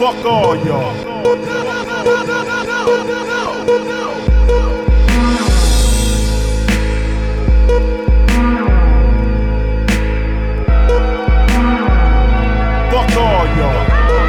Fuck all y'all. Fuck all y'all.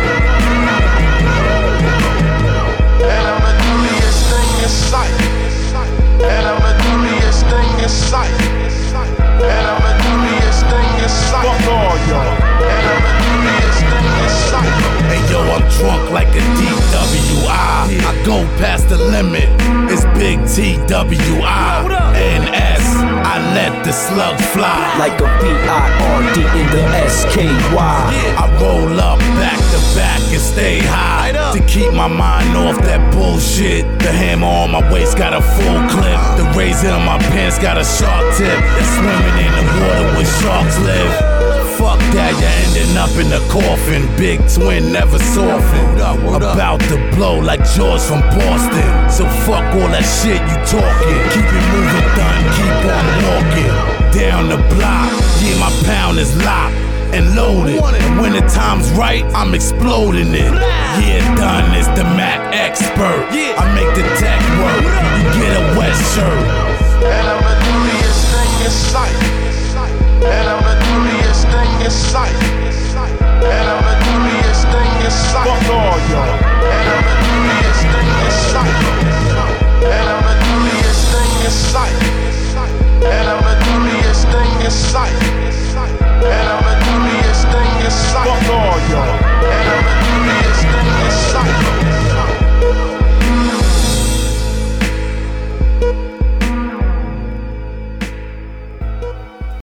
And I'm the dirtiest thing in sight. And I'm the dirtiest thing in sight. And I'm the dirtiest thing in sight. Fuck all y'all. And I'm the dirtiest thing in sight. Hey yo, I'm drunk like a DWI. I go past the limit. It's big TWI. NS. I let the slug fly. Like a PIRD in the SKY. I roll up back to back and stay high to keep my mind off that bullshit. The hammer on my waist got a full clip. The razor on my pants got a sharp tip. That's swimming in the water where sharks live. Fuck that, you're ending up in the coffin. Big twin never softened. About to blow like George from Boston. So fuck all that shit you talking. Keep it moving, done, keep on walking. Down the block, yeah, my pound is locked and loaded. And when the time's right, I'm exploding it. Yeah, done is the Mac expert. I make the tech work. You get a wet shirt. And I'm the dirtiest thing in sight. And I'm the